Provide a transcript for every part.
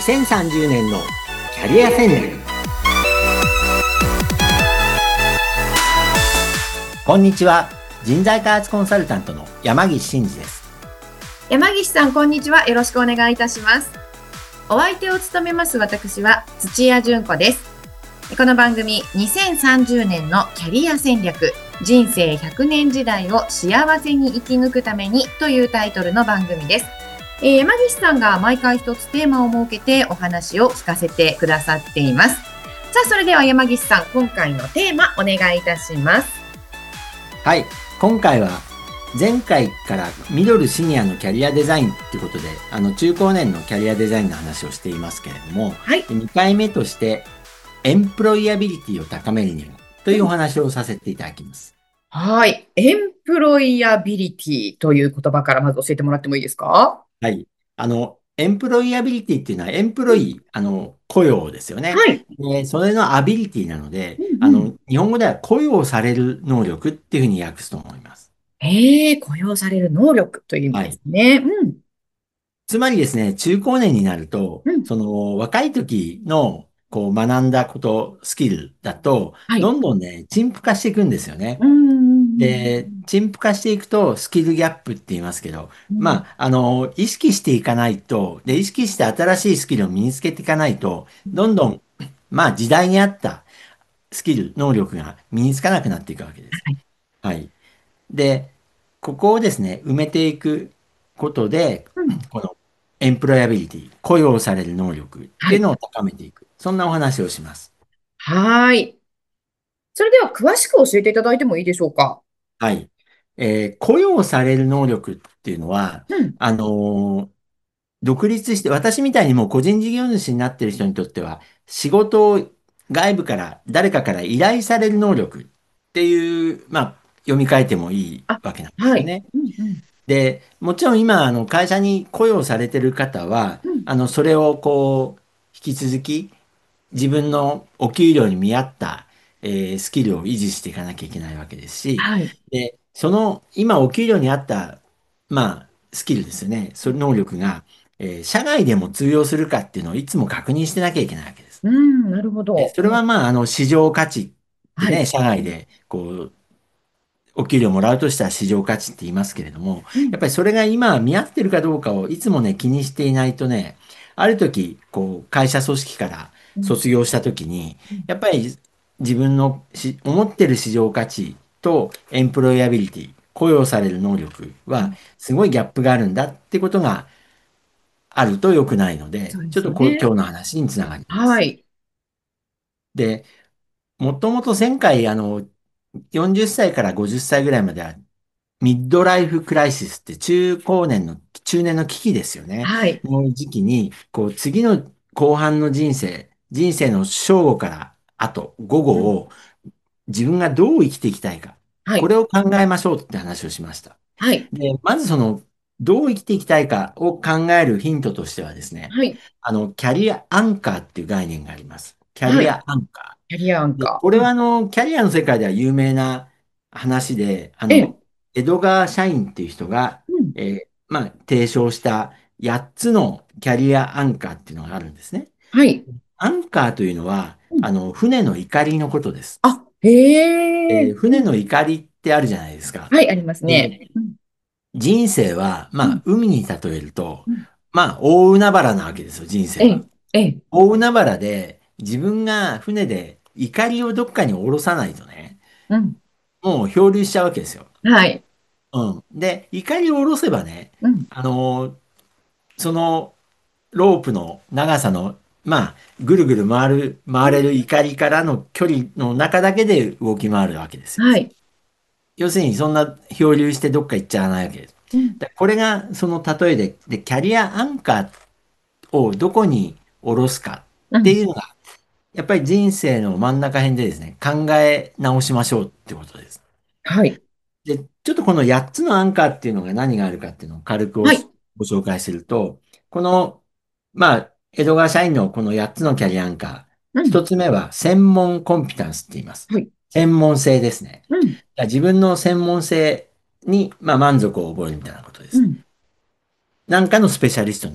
2030年のキャリア戦略。こんにちは。人材開発コンサルタントの山岸真嗣です。 山岸さん、こんにちは。よろしくお願いいたします。お相手を務めます私は土屋純子です。この番組、2030年のキャリア戦略、人生100年時代を幸せに生き抜くためにというタイトルの番組です。山岸さんが毎回一つテーマを設けてお話を聞かせてくださっています。さあ、それでは山岸さん、今回のテーマお願いいたします。 はい、今回は前回からミドルシニアのキャリアデザインということで、中高年のキャリアデザインの話をしていますけれども、 はい、 2回目としてエンプロイアビリティを高めるにはというお話をさせていただきます。 はい。エンプロイアビリティという言葉からまず教えてもらってもいいですか？ はい。エンプロイアビリティっていうのは、エンプロイ、雇用ですよね。 はい。 で、それのアビリティなので、 うんうん。 日本語では雇用される能力っていうふうに訳すと思います。 雇用される能力という意味ですはい。 ね。うん。 つまりですね、中高年になると、 うん。 若い時の、学んだこと、スキルだと、 はい。 どんどんね、陳腐化していくんですよね。 うんうんで、陳腐化していくと、スキルギャップって言いますけど、 うん。 意識していかないと、で、意識して新しいスキルを身につけていかないと、 うん。 どんどん、時代に合ったスキル、能力が身につかなくなっていくわけです。 はい。 はい。で、ここをですね、埋めていくことで、 うん。 このエンプロイアビリティ、雇用される能力ってはい。 いうのを高めていく。そんなお話をします。 はい。それでは詳しく教えていただいてもいいでしょうか？ はい。雇用される能力っていうのは、 うん。 あのー独立して、私みたいにもう個人事業主になっている人にとっては、仕事を外部から、誰かから依頼される能力っていう、読み替えてもいいあ、 わけなんですはい。 よね。 うんうん。 で、もちろん今、会社に雇用されている方は、 うん。 それを引き続き、自分のお給料に見合った、スキルを維持していかなきゃいけないわけですし、 はい。 で、今お給料に合った、スキルですよね。その能力が、社外でも通用するかっていうのをいつも確認してなきゃいけないわけです。 うん、なるほで、 ど。 それは市場価値ってね、 はい。 社外で、お給料もらうとしたら市場価値って言いますけれども、 うん。 やっぱりそれが今見合ってるかどうかをいつもね、気にしていないとね、ある時、会社組織からうん。 卒業した時に、 うん。 やっぱり自分の思ってる市場価値とエンプロイアビリティ、雇用される能力はうん。 すごいギャップがあるんだってことがあると良くないので、 そうでちょっとすね。 今日の話につながります。 はい。 で、もともと前回、40歳から50歳ぐらいまではミッドライフクライシスって中年の危機ですよね。 はい。 の時期に、次の後半の人生の正午から後、午後うん。 を自分がどう生きていきたいか。 はい。 これを考えましょうって話をしました。 はい。 で、まずどう生きていきたいかを考えるヒントとしてはですね、 はい。 キャリアアンカーっていう概念があります。キャはい。 リアアンカキャリアアンー。で、 カー。うん。 これはキャリアの世界では有名な話で、 ええ。 エドガー・シャインっていう人が、 うん。 提唱した8つのキャリアアンカーっていうのがあるんですね。 はい。 アンカーというのは、 うん。 船の怒りのことです。 あ、へえ。うん。 船の怒りってあるじゃないですか。 はい、ありますね。 で、 うん。 人生は、 うん。 海に例えると、 うん。 大海原なわけですよ、人生は。 ええ。ええ。 大海原で、自分が船で怒りをどっかに下ろさないとね、 うん。 もう漂流しちゃうわけですよ。 はい。 うん。で、怒りを下ろせばね、 うん。 あのーそのロープの長さの、ぐるぐる回れる怒りからの距離の中だけで動き回るわけですよ。 はい。 要するに、そんな漂流してどっか行っちゃわないわけです。 うん。 これがその例えで、キャリアアンカーをどこに下ろすかうん。 っていうのが、やっぱり人生の真ん中辺でですね、考え直しましょうってことです。 はい。 で、ちょっとこの8つのアンカーっていうのが何があるかっていうのを軽くはい。 ご紹介すると、この、エドガー社員のこの8つのキャリアアンカー、 うん。 1つ目は専門コンピタンスって言います。 はい。 専門性ですね。 うん。 自分の専門性に、満足を覚えるみたいなことです。 うん。 なんかのスペシャリストになる。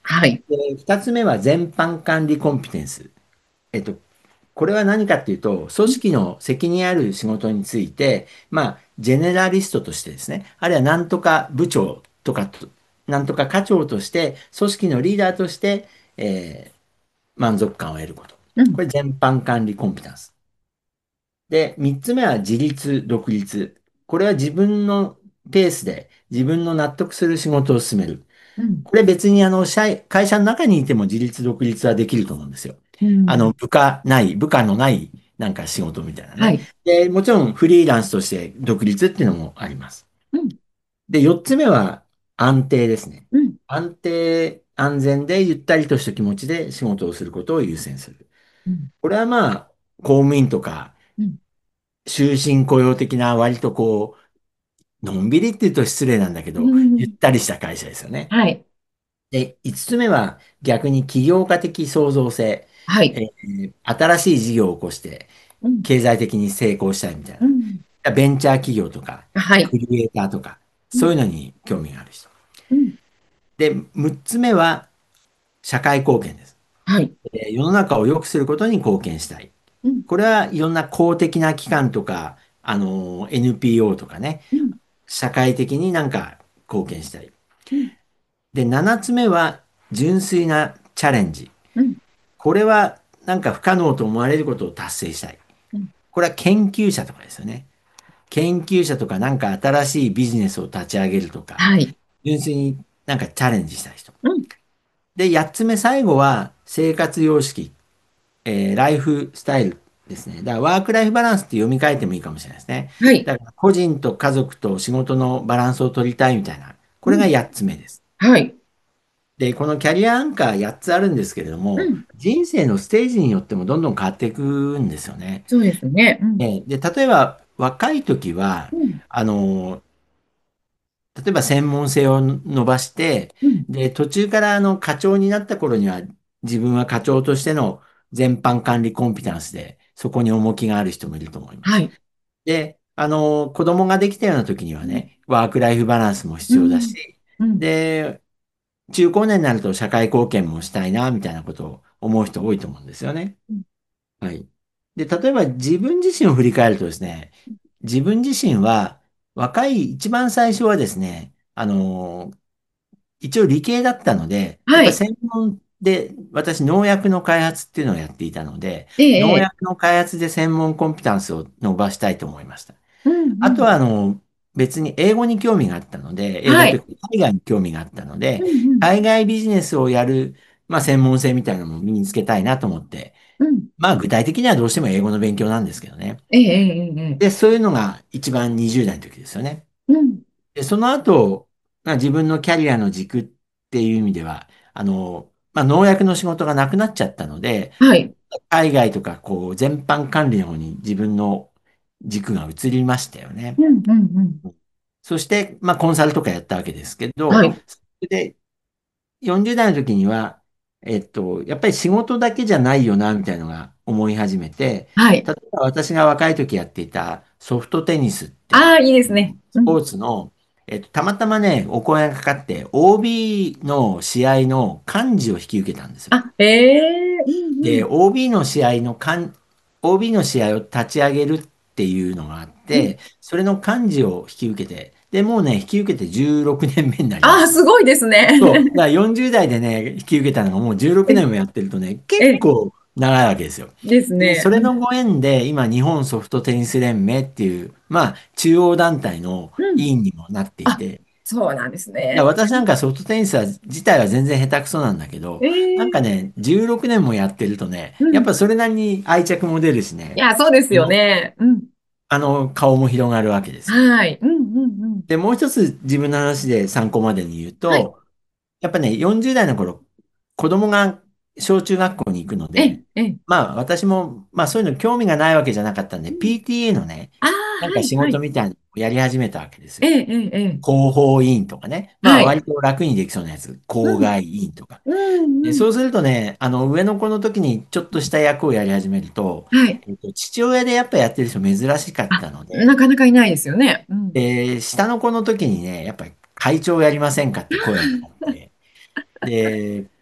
はい。 で、二つ目は全般管理コンピテンス。えっと、これは何かっていうと、組織の責任ある仕事について、ジェネラリストとしてですね、あるいはなんとか部長とかと、なんとか課長として、組織のリーダーとして、満足感を得ること。 うん。 これ全般管理コンピタンス。で、三つ目は自立、独立。これは自分のペースで自分の納得する仕事を進める。 うん。 これ別に会社の中にいても自立、独立はできると思うんですよ。 うん。 部下のないなんか仕事みたいなね。 はい。 で、もちろんフリーランスとして独立っていうのもあります。 うん。 で、四つ目は安定ですね。 うん。 安定、安全でゆったりとした気持ちで仕事をすることを優先する。 うん。 これは公務員とかうん。 終身雇用的な割とのんびりって言うと失礼なんだけうど、ゆっん。 たりした会社ですよね。 はい。 で、5つ目は逆に起業家的創造性。 はい。 新しい事業を起こしてうん。 経済的に成功したいみたいうん。 な。ベンチャー企業とか、 はい。 クリエイターとか、 うん。 そういうのに興味がある人。 うん。 で、6つ目は社会貢献です。 はい。 世の中を良くすることに貢献したい。 うん。 これはいろんな公的な機関とか、NPO とかね、 うん。 社会的になんか貢献したい。 うん。 で、7つ目は純粋なチャレンジ。 うん。 これはなんか不可能と思われることを達成したい。 うん。 これは研究者とかですよね。研究者とかなんか新しいビジネスを立ち上げるとか、 はい。 純粋になんかチャレンジしたい人。 うん。 で、8つ目最後は生活様式、ライフスタイルですね。だからワークライフバランスって読み替えてもいいかもしれないですね。 はい。 だから個人と家族と仕事のバランスを取りたいみたいな。これがうん。 8つ目です。 はい。 で、このキャリアアンカー8つあるんですけれども、 うん。 人生のステージによってもどんどん変わっていくんですよね。 そうですね。うん。 で、例えば若い時は、 うん。 あの、例えば専門性を伸ばして、 うん。 で、途中から課長になった頃には、自分は課長としての全般管理コンピタンスで、そこに重きがある人もいると思います。 はい。 で、子供ができたような時にはうん。 ね、ワークライフバランスも必要だうん。 し、 うん。 で、中高年になると社会貢献もしたいな、みたいなことを思う人多いと思うんですよね。はい。で、例えば自分自身を振り返るとですね、自分自身は一番最初はですね、一応理系だったので、やっぱはい。 専門で、私農薬の開発っていうのをやっていたので、 ええ、ええ。 農薬の開発で専門コンピタンスを伸ばしたいと思いました。 うん。うん。 あとは、別に英語に興味があったので、英語はい。 というか海外に興味があったので、 うん。うん。 海外ビジネスをやる、専門性みたいなのも身につけたいなと思って、 うん。 具体的にはどうしても英語の勉強なんですけどね。 ええ、ええ、ええ。 で、そういうのが一番20代の時ですよね。 うん。 で、その後、自分のキャリアの軸っていう意味では、農薬の仕事がなくなっちゃったので、 はい。 海外とか、全般管理の方に自分の軸が移りましたよね。 うん。うん。うん。 そして、コンサルとかやったわけですけど、 はい。 それで、40代の時には、やっぱり仕事だけじゃないよな、みたいなのが思い始めて、 はい。 例えば私が若い時やっていたソフトテニスってああ、いいですね。うん。 スポーツの、たまたまね、お声がかかって、OB の試合の幹事を引き受けたんですよ。 あ、ええ、うん。うで、 ん。 OB の試合を立ち上げるっていうのがあっうん。 て、それの幹事を引き受けて、で、もうね、引き受けて16年目になりまああ、 す。 すごいですね。 そう。だから40代でね、引き受けたのがもう16 え、 年もやってるとね、結え、 構長いわけですよ。で、 ですね。うん。 それのご縁で、今、日本ソフトテニス連盟っていう、中央団体のうん。 委員にもなっていあ、 て、 そうなんですね。 私なんかソフトテニス自体は全然下手くそなんだけど、 えなんかえ、 ね、16年もやってるとね、 うん。 やっぱそれなりに愛着も出るしね、 いや、そうですよあの、 ね。うん。 顔も広がるわけですよ。 はい。うん。うん。うん。 で、もう一つ自分の話で参考までに言うはい。 と、やっぱね、40代の頃、子供が小中学校に行くのえ、 で、 え、 私も、そういうの興味がないわけじゃなかったんで、 うん。 PTA のね、 ああ、 なんかはい、はい。 仕事みたいなのをやり始めたわけですよ。 ええ、ええ、ええ。 広報委員とかね。 はい。 割と楽にできそうなやつ。校うん。 外委員とか。 うん。 で、 うん。 そうするとね、上の子の時にちょっとした役をやり始めると、 はい。 父親でやっぱやってる人珍しかっあ、 たので、 なかなかいないですよね。うん。 で、下の子の時にね、やっぱり会長やりませんかって声がかかって、で、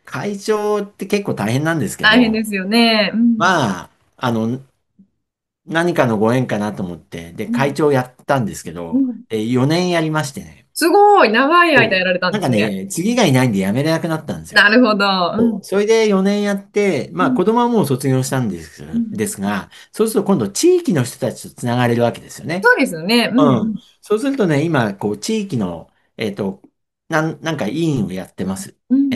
会長って結構大変なんですけど、 大変ですよね。うん。 まあ、何かのご縁かなと思って、で、 うん。 会長やったんですけど、 うん。 4年やりましてね。 すごい長い間そうやられたんなんですね。 かね、次がいないんで辞めれなくなったんですよ。 なるほど。うん。 それで4年やって、まあ子うん。 供はもう卒業したんうん。 ですが、そうすると今度地域の人たちとつながれるわけですよね。 そうですよね。うん。 うん。 うん。 そうするとね、今、こう、地域の、なんか委員をやってます。 うん。うん。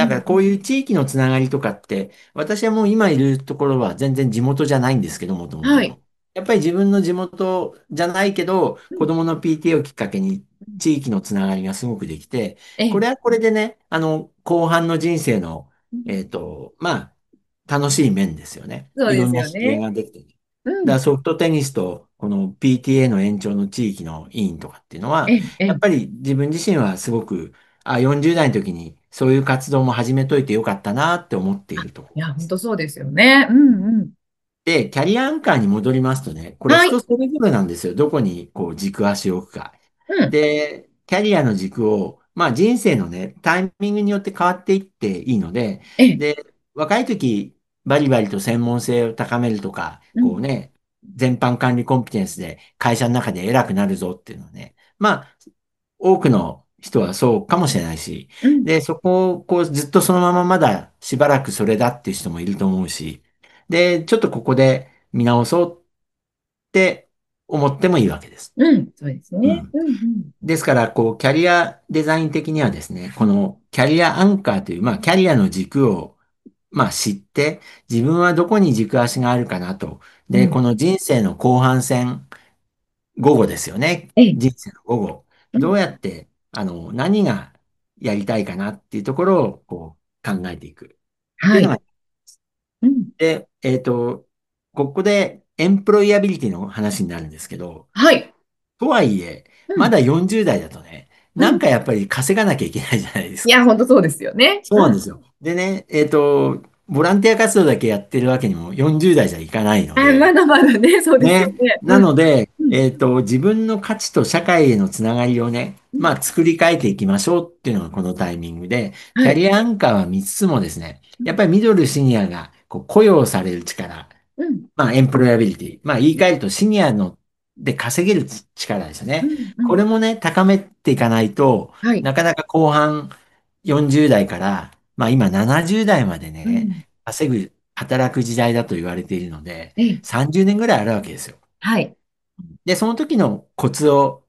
だからこういう地域のつながりとかって、私はもう今いるところは全然地元じゃないんですけど、もともはい。 との。やっぱり自分の地元じゃないけど、 うん。 子供の PTA をきっかけに地域のつながりがすごくできて、 ええ。 これはこれでね、後半の人生の、 うん。 まあ、楽しい面ですよね。 そうですいろんな知り合いよね。 ができてね。 うん。 だからソフトテニスとこの PTA の延長の地域の委員とかっていうのは、 ええ。ええ。 やっぱり自分自身はすごく、40代の時にそういう活動も始めといてよかったなって思っているとこいや、 ろです。 本当そうですよね。うん。うん。 で、キャリアアンカーに戻りますとね、これはい。 人それぞれなんですよ。どこにこう軸足を置くか。 うん。 で、キャリアの軸を、まあ人生のね、タイミングによって変わっていっていいので、 ええ。 で、若い時、バリバリと専門性を高めるとか、 うん。 こうね、全般管理コンピテンスで会社の中で偉くなるぞっていうのはね、まあ、多くの人はそうかもしれないし、 うん。 で、そこをこうずっとそのまままだしばらくそれだっていう人もいると思うし、で、ちょっとここで見直そうって思ってもいいわけです。 うん。そうですね。 うん。 うん。うん。 ですから、こう、キャリアデザイン的にはですね、このキャリアアンカーという、まあ、キャリアの軸を、まあ、知って、自分はどこに軸足があるかなと。で、 うん。 この人生の後半戦、午後ですよね。 ええ。 人生の午後。どううん。 やって、何がやりたいかなっていうところを、こう、考えていく。ってはい。 いうのが、 うん。 で、ここで、エンプロイアビリティの話になるんですけど、 はい。 とはいえ、 うん。 まだ40代だとね、 うん。 なんかやっぱり稼がなきゃいけないじゃないですか。 いや、本当そうですよね。うん。 そうなんですよ。でね、ボランティア活動だけやってるわけにも40代じゃいかないのあ、まで、 だまだね、そうですよね。 ね。 なうん。 ので、 うん。 自分の価値と社会へのつながりをね、 うん。 まあ作り変えていきましょうっていうのがこのタイミングで、キはい。 ャリアアンカーは3つもですね、 うん。 やっぱりミドルシニアがこう雇用される力、 うん。 まあ、エンプロイアビリティ。まあ、言い換えるとシニアので稼げる力ですよね。 うん。うん。 これもね、高めていかないと、 はい。 なかなか後半40代から、まあ今70代までね、 うん。 働く時代だと言われているので、 ええ。 30年ぐらいあるわけですよ。 はい。 で、その時のコツを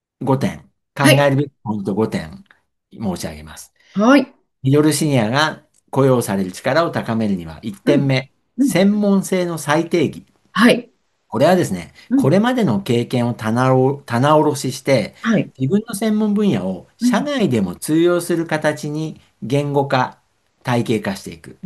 5点、考はい。 えるべきポイント5点申し上げます。 はい。 ミドルシニアが雇用される力を高めるには、1 うん。 点目、 うん。 専門性の再定義。 はい。 これはですね、 うん。 これまでの経験を棚卸しして、 はい。 自分の専門分野を社うん。 内でも通用する形に言語化、体系化していく。 うん。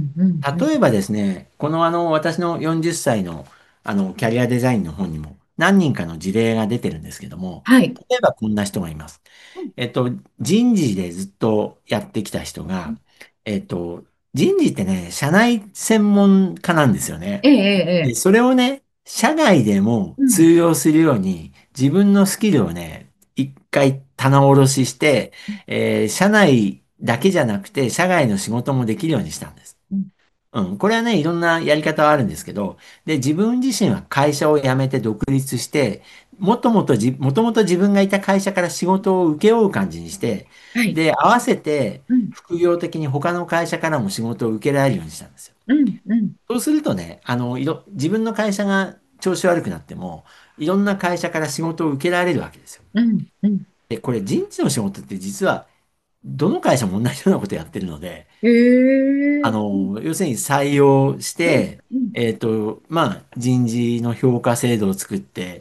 うん。うん。 例えばですね、この私の40歳のキャリアデザインの本にも何人かの事例が出てるんですけども、 はい。 例えばこんな人がいます。 うん。 人事でずっとやってきた人が、えっと、人事ってね、社内専門家なんですよね。 ええ、ええ、えで、 え。 それをね、社外でもうん。 通用するように、自分のスキルをね、一回棚卸しして、社内だけじゃなくて、社外の仕事もできるようにしたんです。 うん。 うん。これはね、いろんなやり方はあるんですけど、で、自分自身は会社を辞めて独立して、もともと自分がいた会社から仕事を請け負う感じにして、 はい。 で、合わせてうん。 副業的に他の会社からも仕事を受けられるようにしたんですよ。 うん。うん。 そうするとね、自分の会社が調子悪くなっても、いろんな会社から仕事を受けられるわけですよ。 うん。うん。 で、これ人事の仕事って実は、どの会社も同じようなことやってるので、 へえ。うん。 要するに採用しうん。 て、 うん。 まあ、人事の評価制度を作って、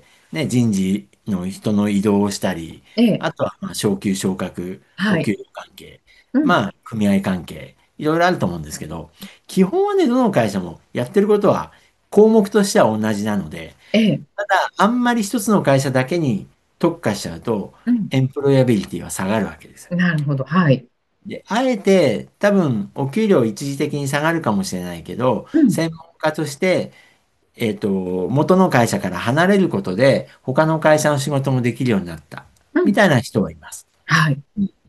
ね、人事の人の移動をしたり、 ええ。 あとは、まあ、昇給昇格、 はい。 お給料関係、 うん。 まあ、組合関係、いろいろあると思うんですけど、基本はね、どの会社もやってることは、項目としては同じなので、 ええ。 ただ、あんまり一つの会社だけに特化しちゃうと、 うん。 エンプロイアビリティは下がるわけですよ。 なるほど。はい。 で、あえて多分お給料一時的に下がるかもしれないけど、 うん。 専門家として、元の会社から離れることで、他の会社の仕事もできるようになった。 うん。 みたいな人はいます。 はい。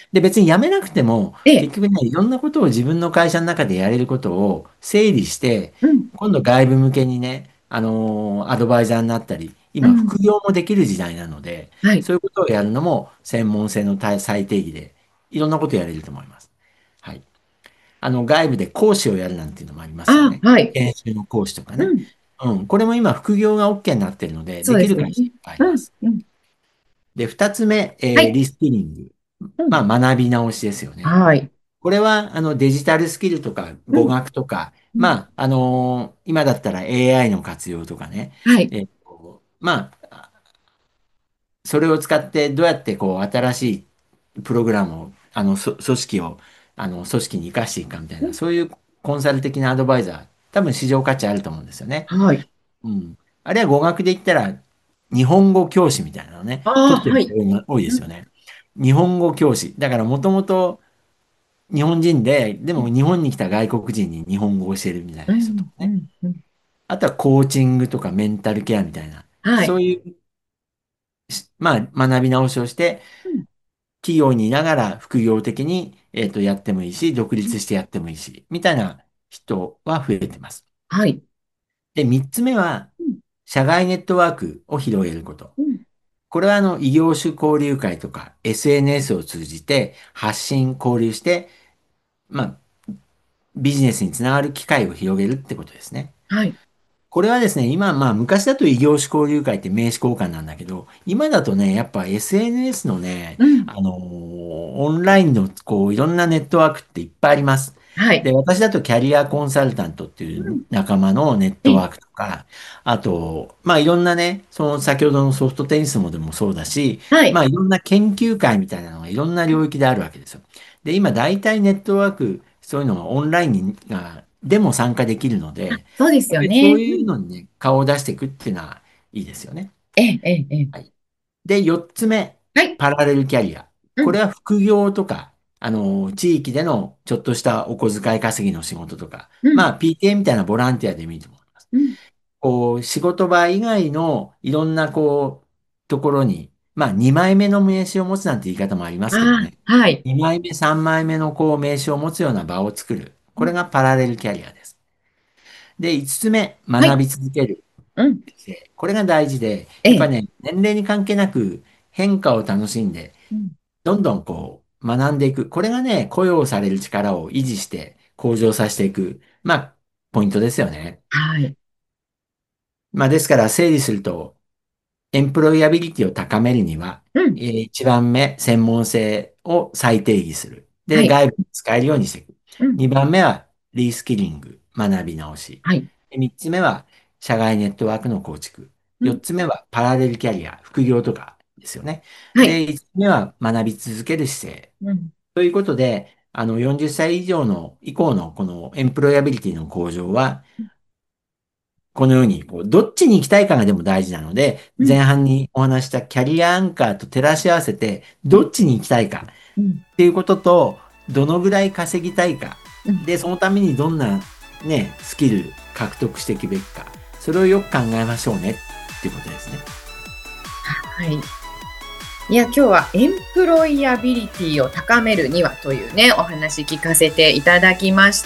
で、別に辞めなくても、 ええ、 結局ね、いろんなことを自分の会社の中でやれることを整理して、 うん、 今度外部向けにね、アドバイザーになったり、今、 うん、 副業もできる時代なので、 はい。 そういうことをやるのも専門性の最定義で、いろんなことやれると思います。はい。外部で講師をやるなんていうのもありますよあ、 ね。 はい。 研修の講師とかね。 うん、 うん。これも今、副業が OK になってるので、 そうできですよね。 る会社いっぱいありうん、 ます。 うん、 で、二つ目、 はい。 リスキリング。 うん、 まあ、学び直しですよね。 はい。 これは、デジタルスキルとか語うん、 学とか、 うん、 今だったら AI の活用とかね。 はい。 まあ、それを使ってどうやってこう、新しいプログラムを、組織を、組織に活かしていくかみたいな、 うん、 そういうコンサル的なアドバイザー、多分市場価値あると思うんですよね。 はい。 うん。あるいは語学で言ったら、日本語教師みたいなのね、 ああ、 取ってるはい。 人が多いでうん、 すよね。日本語教師。だからもともと日本人で、でも日本に来た外国人に日本語を教えるみたいな人とうん、 かね。 うん、うん、 あとはコーチングとかメンタルケアみたいな、 はい。 そういうまあ、学び直しをして、 うん、 企業にいながら副業的に、やってもいいし、独うん、 立してやってもいいし、みたいな人は増えてます。 はい。 で、三つ目は、 うん、 社外ネットワークを広げること。 うん、 これは、異業種交流会とか SNS を通じて発信、交流して、まあ、ビジネスにつながる機会を広げるってことですね。 はい。 これはですね、今、まあ、昔だと異業種交流会って名刺交換なんだけど、今だとね、やっぱ SNS のね、 うん、 オンラインの、こう、いろんなネットワークっていっぱいあります。 はい。 で、私だとキャリアコンサルタントっていうん、 う仲間のネットワえ、 ークとか、あと、まあ、いろんなね、その先ほどのソフトテニスもでもそうだし、 はい。 まあ、いろんな研究会みたいなのがいろんな領域であるわけですよ。で、今、大体ネットワーク、そういうのがオンラインでも参加できるので、 そうですやっぱりそよね。 ういううん、 のにね、顔を出していくっていうのはいいですよね。 ええ、ええ、ええ。 はい。で、4つ目、 はい。 パラレルキャリア。 うん、 これは副業とか、地域でのちょっとしたお小遣い稼ぎの仕事とか、 うん、 まあ、PTA みたいなボランティアでもいいと思います。 うん、 こう、仕事場以外のいろんな、こう、ところに、まあ、2枚目の名刺を持つなんて言い方もありますけどあね。 あ、はい。 2枚目、3枚目のこう名刺を持つような場を作る。 うん、 これがパラレルキャリアです。で、5つ目、 はい。 学び続ける。 うん、 これが大事で、 ええ、 やっぱね、年齢に関係なく変化を楽しんで、 うん、 どんどんこう、学んでいく。これがね、雇用される力を維持して向上させていく。まあ、ポイントですよね。 はい。 まあ、ですから整理すると、エンプロイアビリティを高めるには、 うん、 1番目、専門性を再定義する。で、 はい。 外部に使えるようにしていく。 うん、 2番目は、リスキリング、学び直し。 はい。 で3つ目は、社外ネットワークの構築。4 うん、 つ目は、パラレルキャリア、副業とかですよね。 はい。 で、5つ目は、学び続ける姿勢。 うん、 ということで、40歳以上の、以降のこのエンプロイアビリティの向上は、このように、こう、どっちに行きたいかがでも大事なので、 うん、 前半にお話したキャリアアンカーと照らし合わせて、 はい。 どっちに行きたいかうん、 っていうことと、どのぐらい稼ぎたいか。 うん、 で、そのためにどんなね、スキル獲得していくべきか。それをよく考えましょうねっていうことですね。 はい。いや、今日はエンプロイアビリティを高めるにはというね、お話聞かせていただきました。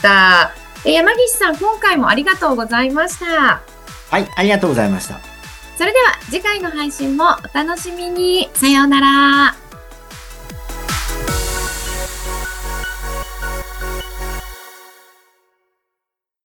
山岸さん、今回もありがとうございました。 はい、ありがとうございました。 それでは次回の配信もお楽しみに。さようなら。